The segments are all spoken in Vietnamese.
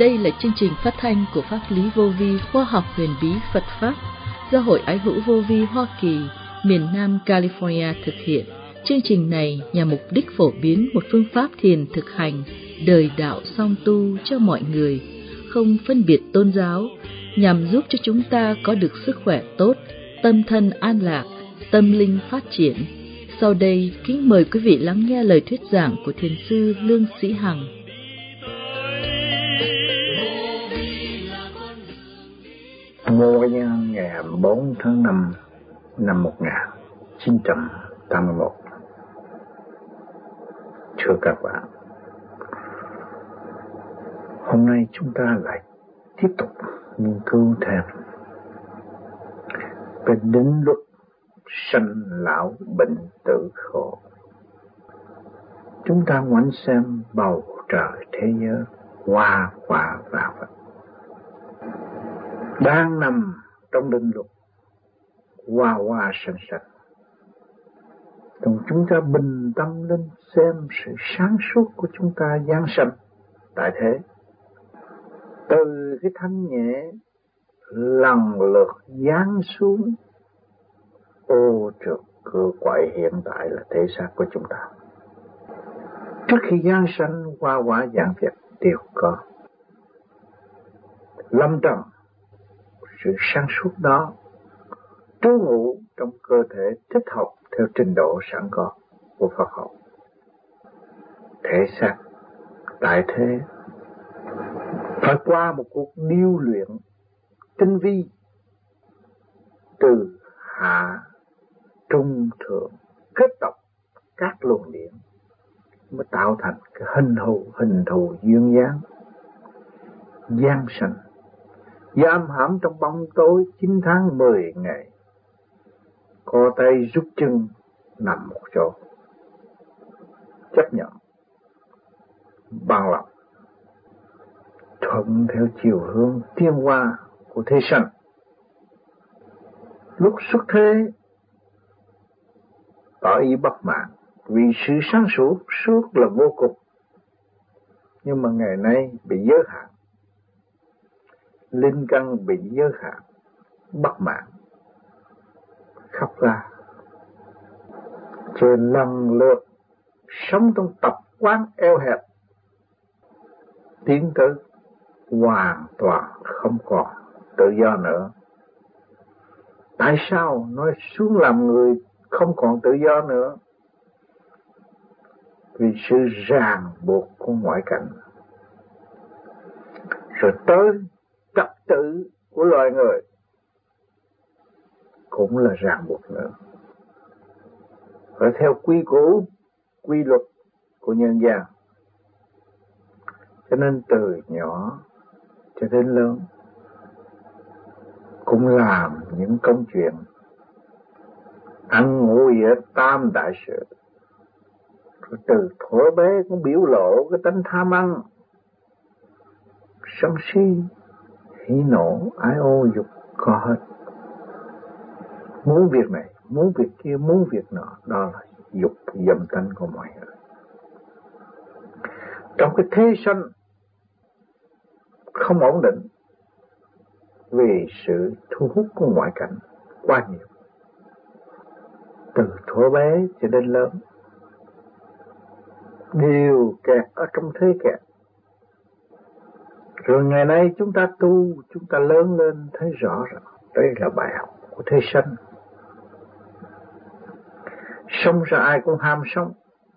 Đây là chương trình phát thanh của Pháp lý vô vi khoa học huyền bí Phật Pháp do Hội Ái hữu vô vi Hoa Kỳ, miền Nam California thực hiện. Chương trình này nhằm mục đích phổ biến một phương pháp thiền thực hành đời đạo song tu cho mọi người, không phân biệt tôn giáo, nhằm giúp cho chúng ta có được sức khỏe tốt, tâm thân an lạc, tâm linh phát triển. Sau đây, kính mời quý vị lắng nghe lời thuyết giảng của Thiền sư Lương Sĩ Hằng. Ngô Nhân ngày 4 tháng 5 năm 1981. Thưa các bạn, hôm nay chúng ta lại tiếp tục nghiên cứu thêm về định luật sanh lão bệnh tử khổ. Chúng ta ngoảnh xem bầu trời thế giới hoa quả vạn vật đang nằm trong định luật hoa hoa sanh sanh. Còn chúng ta bình tâm lên xem sự sáng suốt của chúng ta giáng sanh tại thế, từ cái thanh nhẹ lần lượt giáng xuống ô trượt cửa quậy hiện tại là thể xác của chúng ta. Trước khi giáng sanh hoa quả dạng vật đều có lâm trần, sự sáng suốt đó trú ngụ trong cơ thể thích hợp theo trình độ sẵn có của Phật học. Thể xác tại thế phải qua một cuộc điêu luyện tinh vi từ hạ trung thượng kết tập các luồng điện mới tạo thành cái hình thù duyên dáng giáng sanh, giam hãm trong bóng tối 9 tháng 10 ngày, co tay rút chân nằm một chỗ, chấp nhận bằng lòng thuận theo chiều hướng tiến hóa của thế sanh. Lúc xuất thế tỏ ý bất mãn vì sự sáng suốt là vô cùng, nhưng mà ngày nay bị giới hạn, linh căn bị giới hạn, bất mãn khóc ra, rồi lần lượt sống trong tập quán eo hẹp, tiến tới hoàn toàn không còn tự do nữa. Tại sao nói xuống làm người không còn tự do nữa? Vì sự ràng buộc của ngoại cảnh, rồi tới trật tự của loài người cũng là ràng buộc nữa. Phải theo quy củ, quy luật của nhân gian. Cho nên từ nhỏ cho đến lớn cũng làm những công chuyện ăn ngủ ở tam đại sự. Rồi từ thuở bé cũng biểu lộ cái tánh tham ăn, sân si, hỉ nộ, ái ô dục có hết. Muốn việc này, muốn việc kia, muốn việc nọ, đó là dục dâm tánh của mọi người. Trong cái thế sanh không ổn định vì sự thu hút của ngoại cảnh quá nhiều, từ thuở bé cho đến lớn đều kẹt ở trong thế kẹt. Rồi ngày nay chúng ta tu, chúng ta lớn lên thấy rõ ràng đây là bài học của thế sanh. Sống ra ai cũng ham sống,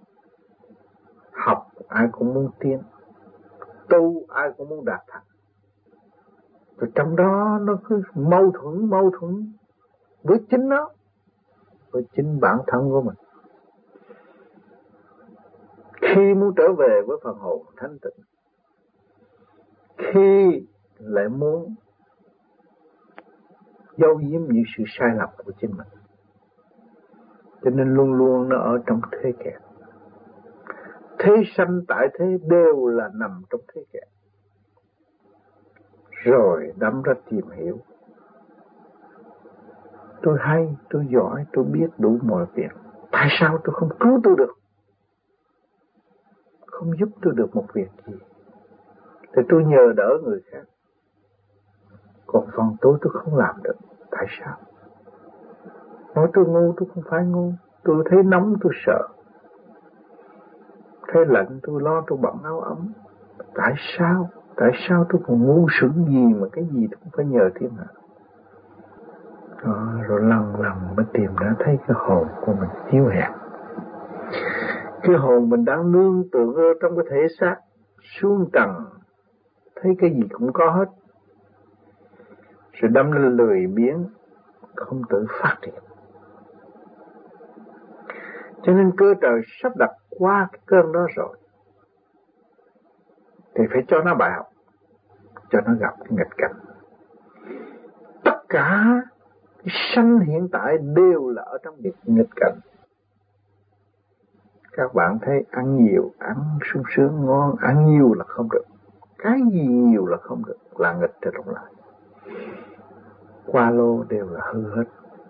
học ai cũng muốn tiến, tu ai cũng muốn đạt thành. Rồi trong đó nó cứ mâu thuẫn với chính nó, với chính bản thân của mình. Khi muốn trở về với phần hồn thanh tịnh, khi lại muốn giấu giếm những sự sai lầm của chính mình, cho nên luôn luôn nó ở trong thế kẹt. Thế sanh tại thế đều là nằm trong thế kẹt. Rồi đâm ra tìm hiểu, tôi hay, tôi giỏi, tôi biết đủ mọi việc, tại sao tôi không cứu tôi được, không giúp tôi được một việc gì? thì tôi nhờ đỡ người khác. Còn phần tôi không làm được. Tại sao? Nói tôi ngu tôi không phải ngu. Tôi thấy nóng tôi sợ. Thấy lạnh tôi lo tôi bận áo ấm. Tại sao? Tại sao tôi còn ngu sự gì mà cái gì tôi cũng phải nhờ thiên hạ? Rồi lần lần mới tìm ra thấy cái hồn của mình yếu hèn. Cái hồn mình đang nương tựa trong cái thể xác xuống trần, thấy cái gì cũng có hết, rồi đâm lên lười biếng, không tự phát triển. Cho nên cơ trời sắp đặt qua cái cơn đó rồi, thì phải cho nó bài học, cho nó gặp cái nghịch cảnh. Tất cả cái sanh hiện tại đều là ở trong nghịch cảnh. Các bạn thấy ăn nhiều, ăn sung sướng ngon, ăn nhiều là không được. Cái gì nhiều là không được, là nghịch trở lại. Qua lô đều là hư hết.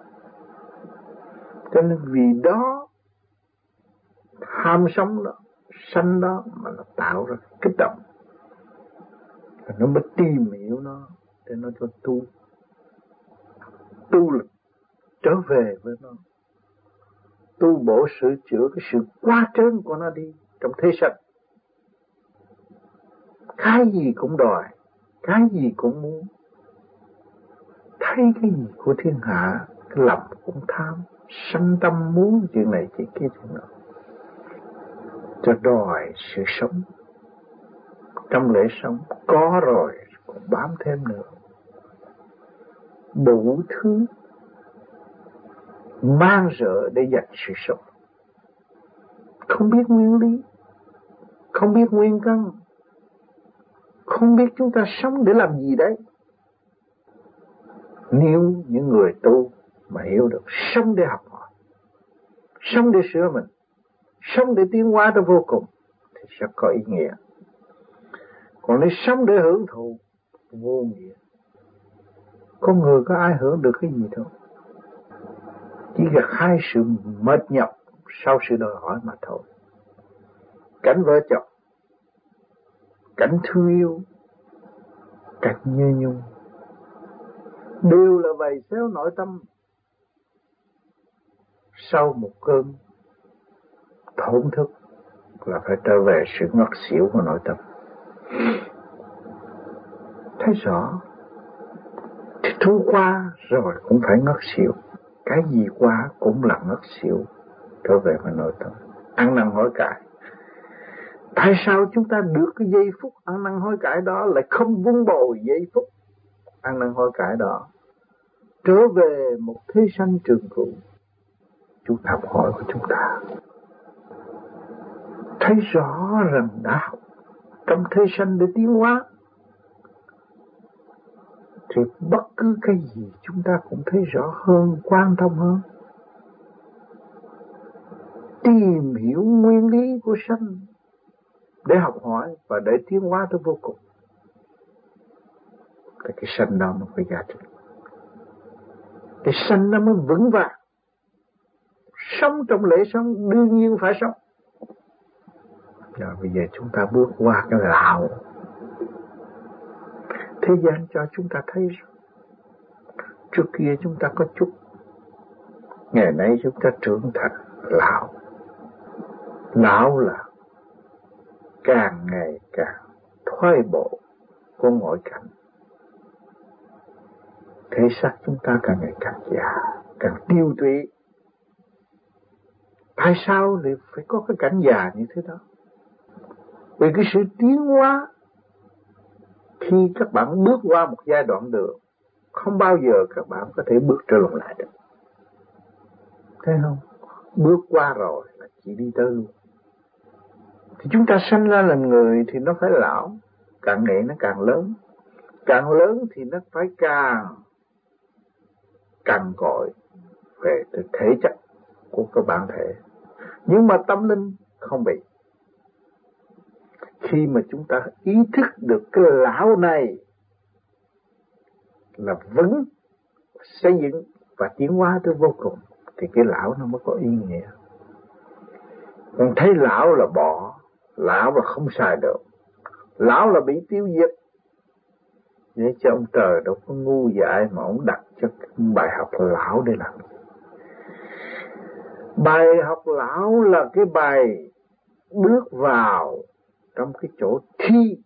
Cho nên vì đó, ham sống đó, sanh đó mà nó tạo ra kích động. Và nó mới tìm hiểu nó, để nó cho tu lực trở về với nó. Tu bổ sửa chữa cái sự quá trớn của nó đi trong thế sanh. Cái gì cũng đòi, cái gì cũng muốn. Thấy cái gì của thiên hạ, cái lòng cũng tham, sanh tâm muốn chuyện này chuyện kia chuyện nọ, cho đòi sự sống. Trong lễ sống có rồi còn bám thêm nữa, đủ thứ mang rợ để giành sự sống. Không biết nguyên lý, không biết nguyên căn, không biết chúng ta sống để làm gì đấy. Nếu những người tu mà hiểu được sống để học hỏi, sống để sửa mình, sống để tiến hóa tới vô cùng, thì sẽ có ý nghĩa. Còn nếu sống để hưởng thụ, vô nghĩa. Con người có ai hưởng được cái gì đâu, chỉ gặt hai sự mệt nhọc sau sự đòi hỏi mà thôi. Cảnh vợ chồng, cảnh thương yêu, cảnh nhớ nhung, đều là vầy xéo nội tâm. Sau một cơn thổn thức là phải trở về sự ngất xỉu của nội tâm. Thấy rõ thì thu qua rồi cũng phải ngất xỉu. Cái gì qua cũng là ngất xỉu, trở về với nội tâm. Ăn năn hối cải. Tại sao chúng ta được cái giây phút ăn năn hối cải đó lại không vun bồi giây phút ăn năn hối cải đó trở về một thế sanh trường cửu? Chúng ta học hỏi của chúng ta thấy rõ rằng đã học trong thế sanh để tiến hóa, thì bất cứ cái gì chúng ta cũng thấy rõ hơn, quan tâm hơn. Tìm hiểu nguyên lý của sanh để học hỏi và để tiến hóa tới vô cùng, thì cái sanh đó nó phải giá trị. Cái sanh nó mới vững vàng. Sống trong lễ sống đương nhiên phải sống. Rồi bây giờ chúng ta bước qua cái lão. Thế gian cho chúng ta thấy trước kia chúng ta có chút, ngày nay chúng ta trưởng thành lão. Lão là càng ngày càng thoái bộ của ngoại cảnh. Thể xác chúng ta càng ngày càng già, càng tiêu tụy. Tại sao lại phải có cái cảnh già như thế đó? Vì cái sự tiến hóa, khi các bạn bước qua một giai đoạn đường, không bao giờ các bạn có thể bước trở lại được. Thấy không? Bước qua rồi là chỉ đi tới luôn. Thì chúng ta sanh ra làm người thì nó phải lão, càng ngày nó càng lớn. Càng lớn thì nó phải càng cội về thể chất của các bản thể. Nhưng mà tâm linh không bị. Khi mà chúng ta ý thức được cái lão này là vững, xây dựng và tiến hóa tới vô cùng, thì cái lão nó mới có ý nghĩa. Còn thấy lão là bỏ, lão là không xài được, Lão là bị tiêu diệt. Vậy cho ông trời đâu có ngu dại mà ông đặt cho bài học lão để làm. Bài học lão là cái bài bước vào trong cái chỗ thi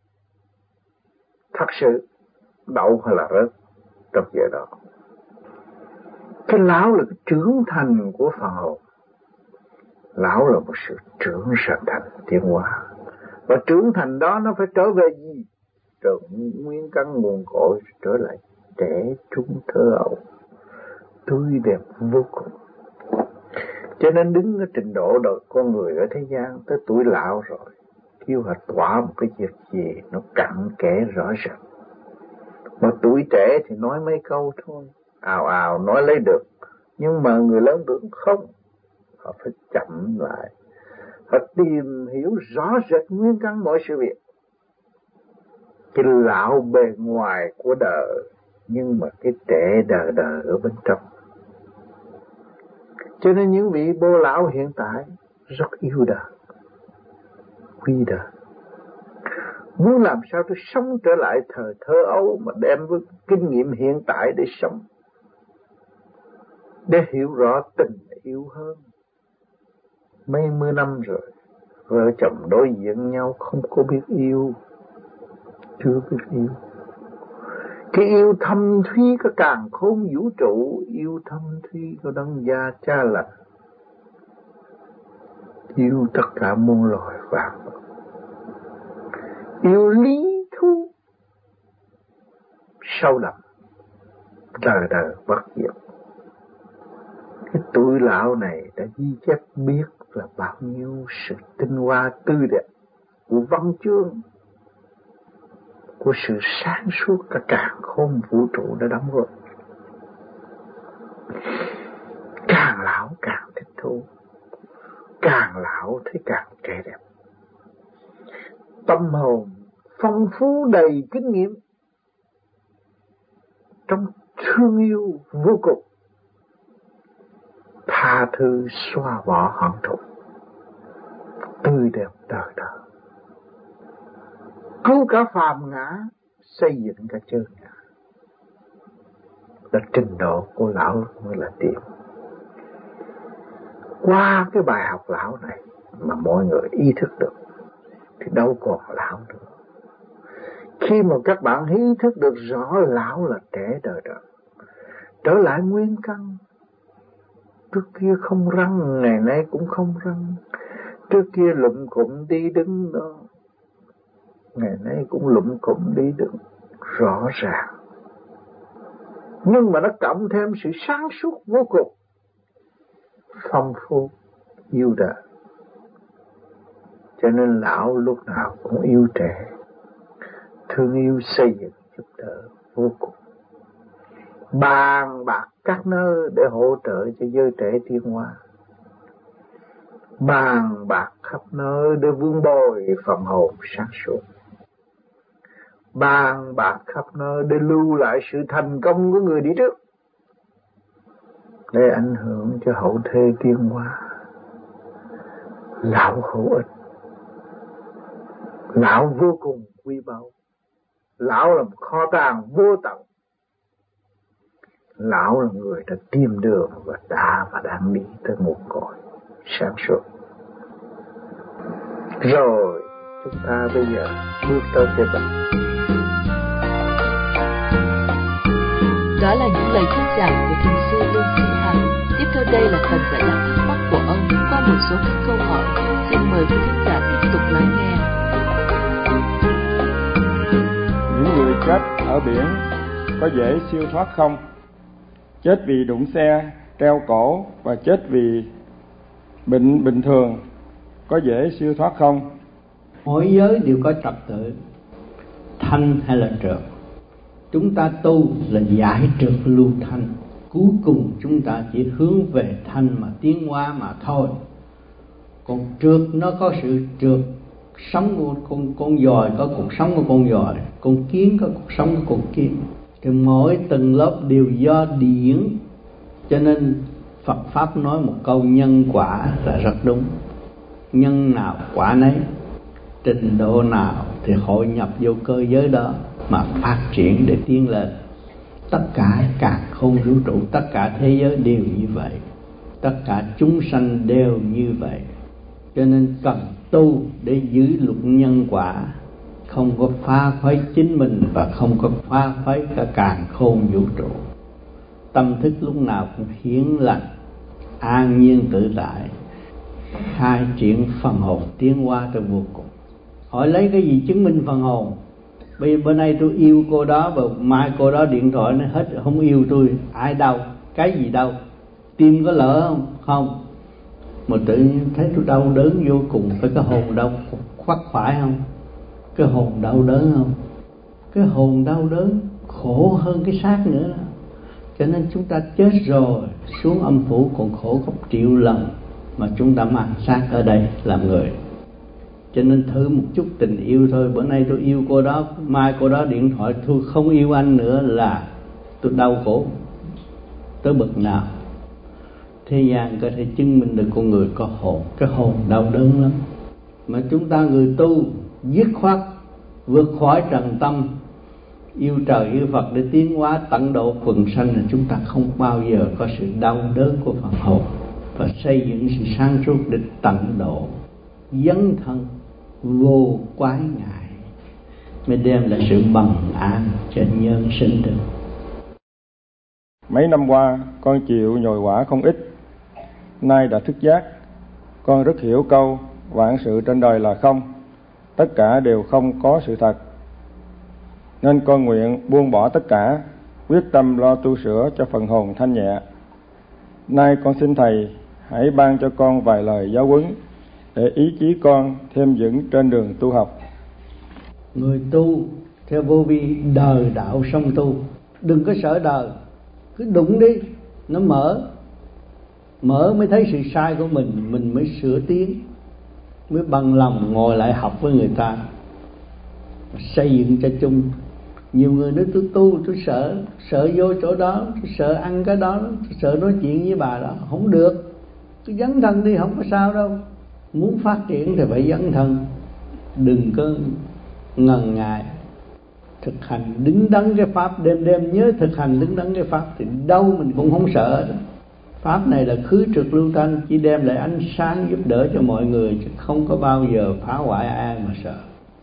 thật sự đậu hay là rớt trong giờ đó. Cái lão là cái trưởng thành của phần hồn. Lão là một sự trưởng thành tiến hóa. Và trưởng thành đó nó phải trở về gì? Trở nguyên căn nguồn cội, trở lại trẻ trung thơ ấu, tươi đẹp vô cùng. Cho nên đứng ở trình độ đời con người ở thế gian tới tuổi lão rồi, kêu họ tỏa một cái việc gì nó cặn kẽ rõ ràng. Mà tuổi trẻ thì nói mấy câu thôi, ào ào nói lấy được. Nhưng mà người lớn tuổi không, họ phải chậm lại, họ tìm hiểu rõ rệt nguyên căn mọi sự việc. Cái lão bề ngoài của đời, nhưng mà cái trẻ đời đời ở bên trong. Cho nên những vị bố lão hiện tại rất yêu đời, quý đời. Muốn làm sao tôi sống trở lại thời thơ ấu mà đem với kinh nghiệm hiện tại để sống, để hiểu rõ tình yêu hơn. Mấy mươi năm rồi, vợ chồng đối diện nhau không có biết yêu, chưa biết yêu. Cái yêu thâm thúy có càn khôn vũ trụ, yêu thâm thúy có đấng gia cha lành, yêu tất cả muôn loài vạn vật, yêu lý thú sâu đậm, đời đời bất diệt. Cái tuổi lão này đã ghi chép biết là bao nhiêu sự tinh hoa tươi đẹp của văn chương, của sự sáng suốt cả càn khôn vũ trụ đã đóng góp. Càng lão càng thích thú, càng lão thấy càng trẻ đẹp. Tâm hồn phong phú đầy kinh nghiệm, trong thương yêu vô cùng, tha thứ xóa bỏ hận thù, tươi đẹp đời đời, cứu cả phàm ngã, xây dựng cả chơn ngã. Là trình độ của lão mới là điểm. Qua cái bài học lão này mà mọi người ý thức được thì đâu còn lão nữa. Khi mà các bạn ý thức được rõ lão là trẻ đời đời, trở lại nguyên căn. Trước kia không răng, ngày nay cũng không răng. Trước kia lụm cụm đi đứng đó, ngày nay cũng lụm cụm đi đứng, rõ ràng. Nhưng mà nó cộng thêm sự sáng suốt vô cùng, phong phú, yêu đời. Cho nên lão lúc nào cũng yêu trẻ, thương yêu xây dựng giúp đỡ vô cùng. Bàn bạc các nơi để hỗ trợ cho giới trẻ tiến hóa. Bàn bạc khắp nơi để vun bồi phần hồn sáng suốt. Bàn bạc khắp nơi để lưu lại sự thành công của người đi trước, để ảnh hưởng cho hậu thế tiến hóa. Lão hữu ích, lão vô cùng quý báu. Lão là một kho tàng vô tận. Lão là người đã tìm đường và đang đi tới một cõi sáng suốt. Rồi chúng ta bây giờ bước tới cái bậc. Đó là những lời thuyết giảng của thiền sư Lương Thị Hằng. Tiếp theo đây là phần giải đáp thắc mắc của ông qua một số các câu hỏi. Xin mời quý khán giả tiếp tục lắng nghe. Những người chết ở biển có dễ siêu thoát không? Chết vì đụng xe, treo cổ và chết vì bệnh bình thường có dễ siêu thoát không? Mỗi giới đều có trật tự, thanh hay là trượt. Chúng ta tu là giải trượt lưu thanh. Cuối cùng chúng ta chỉ hướng về thanh mà tiến hóa mà thôi. Còn trượt nó có sự trượt. Sống của con dòi có cuộc sống của con dòi, con kiến có cuộc sống của con kiến. Thì mỗi tầng lớp đều do điển. Cho nên Phật Pháp nói một câu nhân quả là rất đúng. Nhân nào quả nấy. trình độ nào thì hội nhập vô cơ giới đó mà phát triển để tiến lên. Tất cả càn khôn vũ trụ, tất cả thế giới đều như vậy, tất cả chúng sanh đều như vậy. Cho nên cần tu để giữ luật nhân quả, không có phá phái chính mình và không có phá phái cả càn khôn vũ trụ. Tâm thức lúc nào cũng hiển lành, an nhiên tự tại, khai triển phần hồn tiến hóa tới vô cùng. Hỏi lấy cái gì chứng minh phần hồn? Bây giờ bữa nay tôi yêu cô đó và mai cô đó điện thoại nó hết không yêu tôi, ai đau? Cái gì đau? Tim có lỡ không? Không. Mà tự nhiên thấy tôi đau đớn vô cùng, phải cái hồn đau khoắt phải không? Cái hồn đau đớn không? Cái hồn đau đớn khổ hơn cái xác nữa đó. Cho nên chúng ta chết rồi xuống âm phủ còn khổ gấp triệu lần mà chúng ta mang xác ở đây làm người. Cho nên thử một chút tình yêu thôi. Bữa nay tôi yêu cô đó, mai cô đó điện thoại tôi không yêu anh nữa là tôi đau khổ tới bực nào. Thế gian có thể chứng minh được con người có hồn. Cái hồn đau đớn lắm. Mà chúng ta người tu dứt khoát vượt khỏi trần tâm, yêu trời yêu Phật để tiến hóa tận độ quần sanh, là chúng ta không bao giờ có sự đau đớn của phần hồn, và xây dựng sự sáng suốt để tận độ dấn thân vô quái ngại mới đem lại sự bằng an cho nhân sinh được. Mấy năm qua con chịu nhồi quả không ít, nay đã thức giác. Con rất hiểu câu vạn sự trên đời là không, tất cả đều không có sự thật. Nên con nguyện buông bỏ tất cả, quyết tâm lo tu sửa cho phần hồn thanh nhẹ. Nay con xin Thầy hãy ban cho con vài lời giáo huấn để ý chí con thêm vững trên đường tu học. Người tu theo vô vi đời đạo song tu, đừng có sợ đời, cứ đụng đi, nó mở mới thấy sự sai của mình mới sửa tiến, mới bằng lòng ngồi lại học với người ta, xây dựng cho chung. Nhiều người nói tôi tu, tôi sợ vô chỗ đó, tôi sợ ăn cái đó, tôi sợ nói chuyện với bà đó, không được. Tôi dấn thân đi, không có sao đâu. Muốn phát triển thì phải dấn thân, đừng có ngần ngại. Thực hành đứng đắn cái pháp, đêm nhớ thực hành đứng đắn cái pháp thì đâu mình cũng không sợ đó. Pháp này là khứ trực lưu thanh, chỉ đem lại ánh sáng giúp đỡ cho mọi người, chứ không có bao giờ phá hoại ai mà sợ.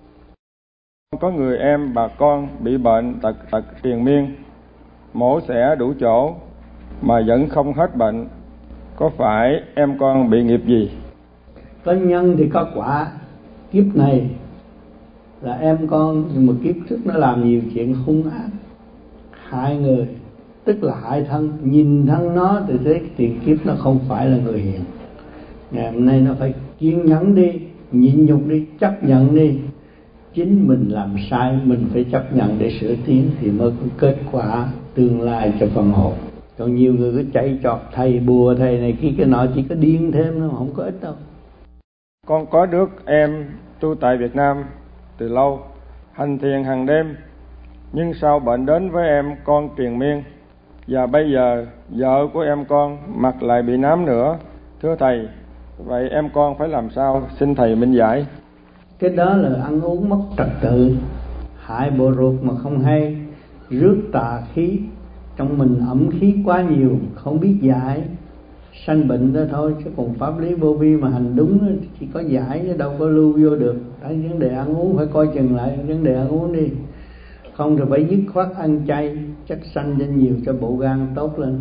Có người em bà con bị bệnh tật triền miên, mổ xẻ đủ chỗ mà vẫn không hết bệnh, có phải em con bị nghiệp gì? Có nhân thì có quả. Kiếp này là em con, nhưng mà kiếp trước nó làm nhiều chuyện hung ác, hại người, tức là hại thân. Nhìn thân nó thì thấy tiền kiếp nó không phải là người hiền. Ngày hôm nay nó phải kiên nhẫn đi, nhịn nhục đi, chấp nhận đi. Chính mình làm sai mình phải chấp nhận để sửa tiến thì mới có kết quả tương lai cho phần hồn. Còn nhiều người cứ chạy trọt thầy bùa thầy này kia cái nọ, chỉ có điên thêm nó không có ích đâu. Con có đứa em tu tại Việt Nam từ lâu, hành thiền hàng đêm, nhưng sau bệnh đến với em con triền miên, và bây giờ vợ của em con mặt lại bị nám nữa. Thưa Thầy, vậy em con phải làm sao? Xin Thầy minh giải. Cái đó là ăn uống mất trật tự, hại bộ ruột mà không hay, rước tà khí, trong mình ẩm khí quá nhiều, không biết giải, sanh bệnh đó thôi. Chứ còn pháp lý vô vi mà hành đúng chỉ có giải chứ đâu có lưu vô được. Tại vấn đề ăn uống phải coi chừng lại vấn đề ăn uống đi, không thì phải dứt khoát ăn chay, chất xanh cho nhiều cho bộ gan tốt lên.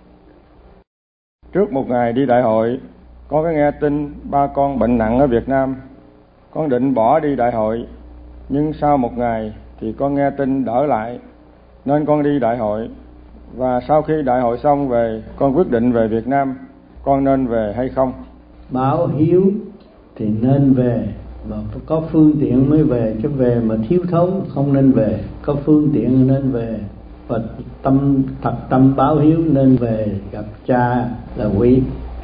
Trước một ngày đi đại hội, con có nghe tin ba con bệnh nặng ở Việt Nam. Con định bỏ đi đại hội, nhưng sau một ngày thì con nghe tin đỡ lại, nên con đi đại hội. Và sau khi đại hội xong về, con quyết định về Việt Nam. Con nên về hay không? Báo hiếu thì nên về, mà có phương tiện mới về, chứ về mà thiếu thốn không nên về. Có phương tiện nên về, và thật tâm báo hiếu nên về gặp cha là quý.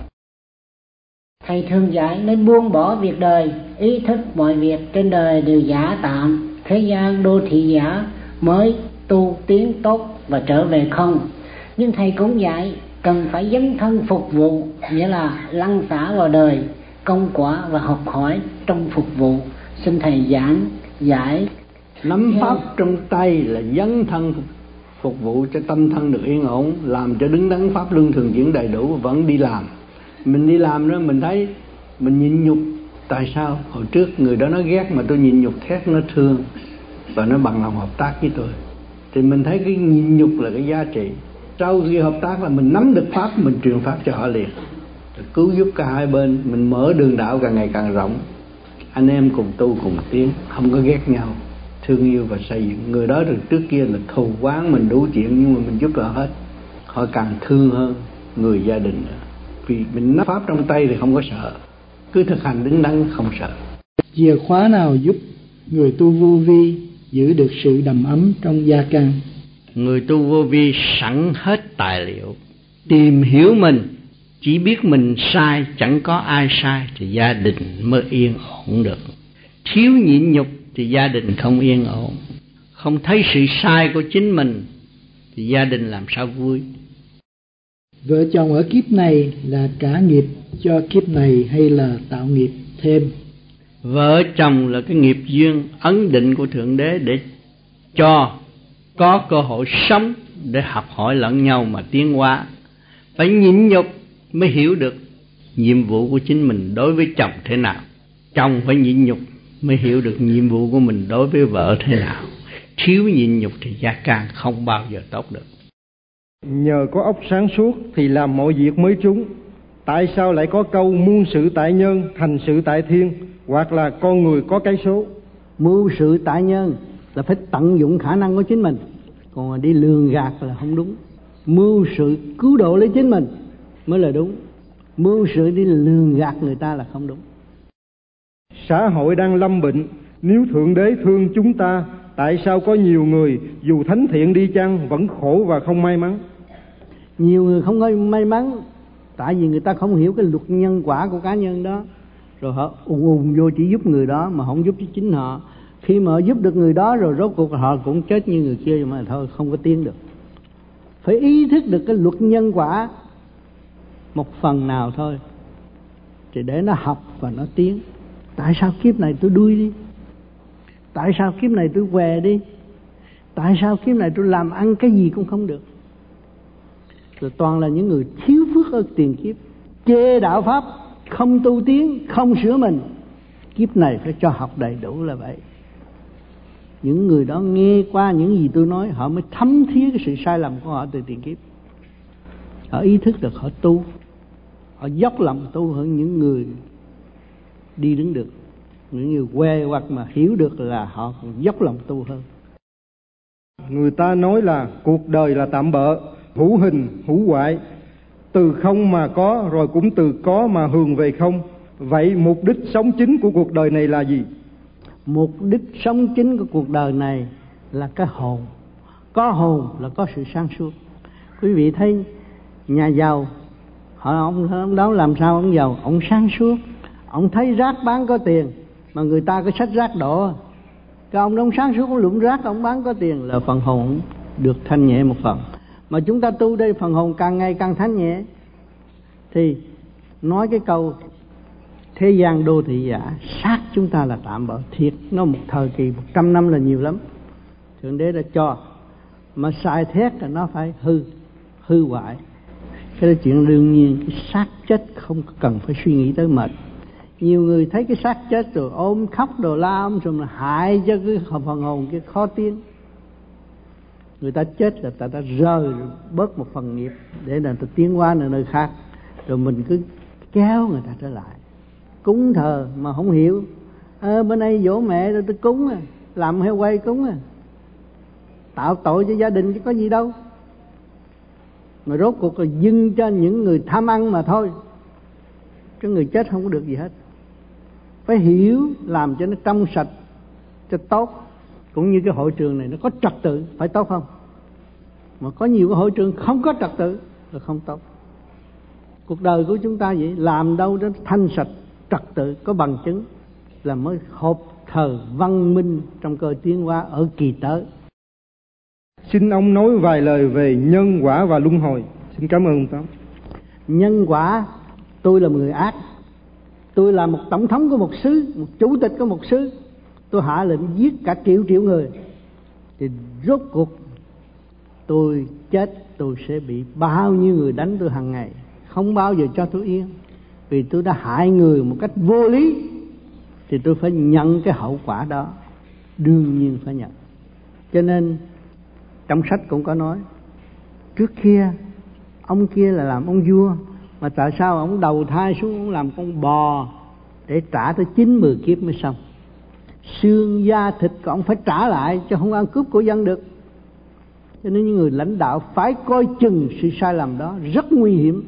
Thầy thường dạy nên buông bỏ việc đời, ý thức mọi việc trên đời đều giả tạm, thế gian đô thị giả mới tu tiến tốt và trở về không. Nhưng thầy cũng dạy cần phải dấn thân phục vụ, nghĩa là lăn xả vào đời, công quả và học hỏi trong phục vụ, xin thầy giảng giải. Nắm pháp trong tay là dấn thân phục vụ cho tâm thân được yên ổn, làm cho đứng đắn pháp luân thường chuyển đầy đủ, vẫn đi làm. Mình đi làm đó mình thấy mình nhịn nhục. Tại sao? Hồi trước người đó nó ghét mà tôi nhịn nhục thét nó thương và nó bằng lòng hợp tác với tôi. Thì mình thấy cái nhịn nhục là cái giá trị. Sau khi hợp tác là mình nắm được pháp, mình truyền pháp cho họ liền, cứu giúp cả hai bên. Mình mở đường đạo càng ngày càng rộng, anh em cùng tu cùng tiến, không có ghét nhau, thương yêu và xây dựng. Người đó từ trước kia là thù oán mình đủ chuyện, nhưng mà mình giúp họ hết, họ càng thương hơn người gia đình nữa. Vì mình nắm pháp trong tay thì không có sợ, cứ thực hành đứng đắn không sợ. Chìa khóa nào giúp người tu vô vi giữ được sự đầm ấm trong gia can? Người tu vô vi sẵn hết tài liệu, tìm hiểu mình, chỉ biết mình sai, chẳng có ai sai thì gia đình mới yên ổn được. Thiếu nhịn nhục thì gia đình không yên ổn. Không thấy sự sai của chính mình thì gia đình làm sao vui. Vợ chồng ở kiếp này là trả nghiệp cho kiếp này hay là tạo nghiệp thêm? Vợ chồng là cái nghiệp duyên ấn định của Thượng Đế để cho có cơ hội sống, để học hỏi lẫn nhau mà tiến hóa. Phải nhịn nhục mới hiểu được nhiệm vụ của chính mình đối với chồng thế nào. Chồng phải nhịn nhục mới hiểu được nhiệm vụ của mình đối với vợ thế nào. Thiếu nhịn nhục thì gia can không bao giờ tốt được. Nhờ có óc sáng suốt thì làm mọi việc mới trúng. Tại sao lại có câu muôn sự tại nhân, thành sự tại thiên, hoặc là con người có cái số? Mưu sự tại nhân là phải tận dụng khả năng của chính mình, còn mà đi lường gạt là không đúng. Mưu sự cứu độ lấy chính mình mới là đúng, mưu sự đi lường gạt người ta là không đúng. Xã hội đang lâm bệnh, nếu Thượng Đế thương chúng ta, tại sao có nhiều người dù thánh thiện đi chăng vẫn khổ và không may mắn? Nhiều người không có may mắn tại vì người ta không hiểu cái luật nhân quả của cá nhân đó, rồi họ ùn vô chỉ giúp người đó mà không giúp cho chính họ. Khi mà họ giúp được người đó rồi rốt cuộc họ cũng chết như người kia, mà thôi không có tiến được. Phải ý thức được cái luật nhân quả một phần nào thôi, thì để nó học và nó tiến. Tại sao kiếp này tôi đuôi đi? Tại sao kiếp này tôi què đi? Tại sao kiếp này tôi làm ăn cái gì cũng không được? Rồi toàn là những người thiếu phước ở tiền kiếp, chê đạo pháp, không tu tiến, không sửa mình. Kiếp này phải cho học đầy đủ là vậy. Những người đó nghe qua những gì tôi nói, họ mới thấm thía cái sự sai lầm của họ từ tiền kiếp. Họ ý thức được, họ tu, họ dốc lòng tu hơn những người đi đứng được. Những người quê hoặc mà hiểu được là họ còn dốc lòng tu hơn. Người ta nói là cuộc đời là tạm bợ, hữu hình hữu hoại, từ không mà có, rồi cũng từ có mà hướng về không. Vậy mục đích sống chính của cuộc đời này là gì? Mục đích sống chính của cuộc đời này là cái hồn. Có hồn là có sự sáng suốt. Quý vị thấy nhà giàu, ông đó làm sao ông giàu? Ông sáng suốt. Ông thấy rác bán có tiền, mà người ta có xách rác đổ. Cái ông đó sáng suốt, ông lụm rác, ông bán có tiền, là phần hồn được thanh nhẹ một phần. Mà chúng ta tu đây phần hồn càng ngày càng thanh nhẹ. Thì nói cái câu thế gian đô thị giả, xác chúng ta là tạm bợ thiệt. Nó một thời kỳ 100 năm là nhiều lắm, Thượng Đế đã cho. Mà xài thét là nó phải hư hoại. Cái đó chuyện đương nhiên. Cái xác chết không cần phải suy nghĩ tới mệt. Nhiều người thấy cái xác chết rồi ôm khóc đồ la rồi mà hại cho cái phần hồn kia khó tiến. Người ta chết là ta đã rơi bớt một phần nghiệp để là ta tiến hóa ở nơi khác, rồi mình cứ kéo người ta trở lại. Cúng thờ mà không hiểu, bữa nay dỗ mẹ rồi tôi cúng làm heo quay cúng tạo tội cho gia đình chứ có gì đâu. Mà rốt cuộc là dưng cho những người tham ăn mà thôi, cái người chết không có được gì hết. Phải hiểu làm cho nó trong sạch cho tốt. Cũng như cái hội trường này nó có trật tự phải tốt không? Mà có nhiều cái hội trường không có trật tự là không tốt. Cuộc đời của chúng ta vậy, làm đâu đó thanh sạch trật tự có bằng chứng là mới hộp thờ văn minh trong cơ tiến hóa ở kỳ tới. Xin ông nói vài lời về nhân quả và luân hồi. Xin cảm ơn ông Tám. Nhân quả, tôi là một người ác, tôi là một tổng thống của một xứ, một chủ tịch của một xứ, tôi hạ lệnh giết cả triệu người, thì rốt cuộc tôi chết, tôi sẽ bị bao nhiêu người đánh tôi hàng ngày, không bao giờ cho tôi yên. Vì tôi đã hại người một cách vô lý thì tôi phải nhận cái hậu quả đó, đương nhiên phải nhận. Cho nên trong sách cũng có nói, trước kia ông kia là làm ông vua, mà tại sao ông đầu thai xuống ông làm con bò để trả tới 90 kiếp mới xong. Xương da thịt của ông phải trả lại, chứ không ăn cướp của dân được. Cho nên những người lãnh đạo phải coi chừng sự sai lầm đó, rất nguy hiểm.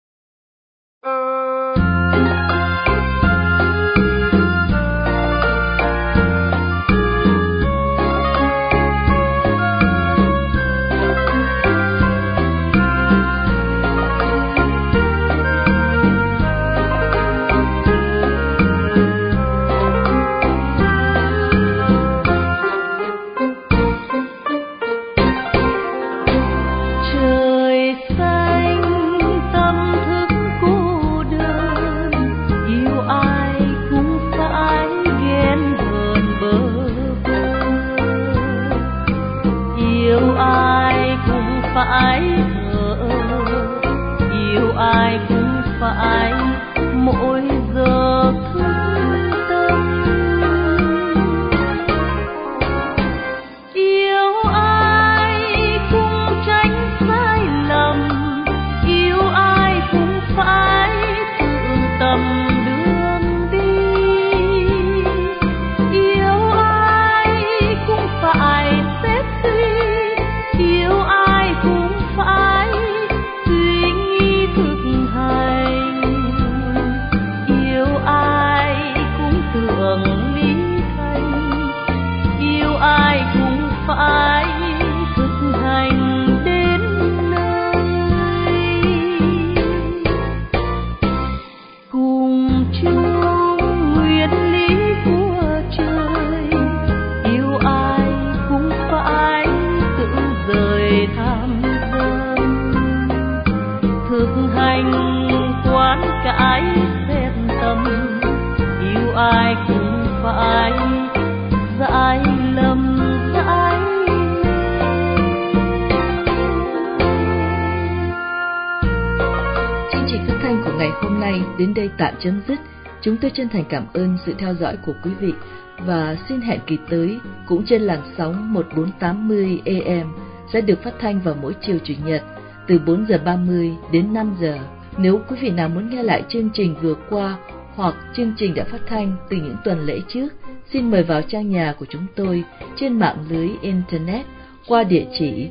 Đến đây tạm chấm dứt. Chúng tôi chân thành cảm ơn sự theo dõi của quý vị và xin hẹn kỳ tới cũng trên làn sóng 1480 AM sẽ được phát thanh vào mỗi chiều Chủ nhật từ 4 giờ 30 đến 5 giờ. Nếu quý vị nào muốn nghe lại chương trình vừa qua hoặc chương trình đã phát thanh từ những tuần lễ trước, xin mời vào trang nhà của chúng tôi trên mạng lưới Internet qua địa chỉ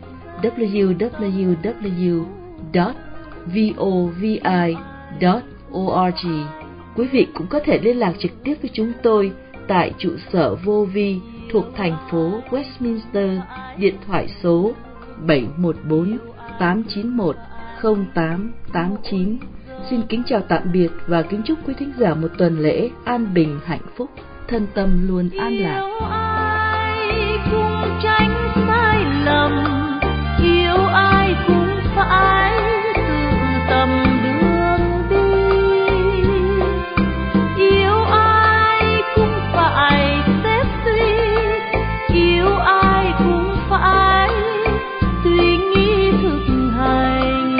www.vovi.org. Quý vị cũng có thể liên lạc trực tiếp với chúng tôi tại trụ sở vô vi thuộc thành phố Westminster, điện thoại số 714-891-0889. Xin kính chào tạm biệt và kính chúc quý thính giả một tuần lễ an bình hạnh phúc, thân tâm luôn an lạc. Yêu ai cũng tránh sai lầm, yêu ai cũng phải tự tâm đường đi, yêu ai cũng phải xếp suy, yêu ai cũng phải suy nghĩ thực hành,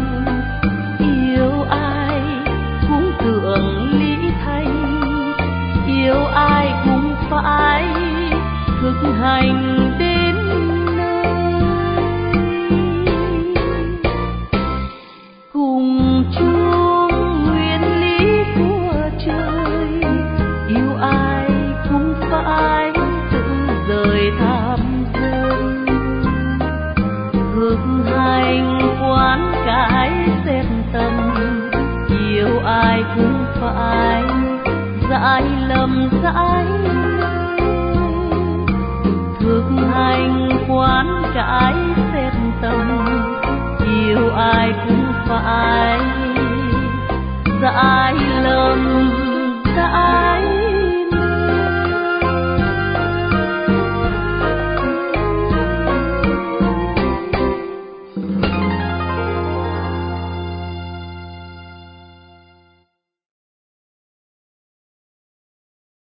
yêu ai cũng tưởng lý thành, yêu ai cũng phải thực hành đến nơi. Cùng chung nguyên lý của trời, yêu ai cũng phải tự rời tham dân, thực hành quán cái xét tâm, yêu ai cũng phải giải lầm giải thực hành quán cái xét tâm, yêu ai cũng phải giải lầm giải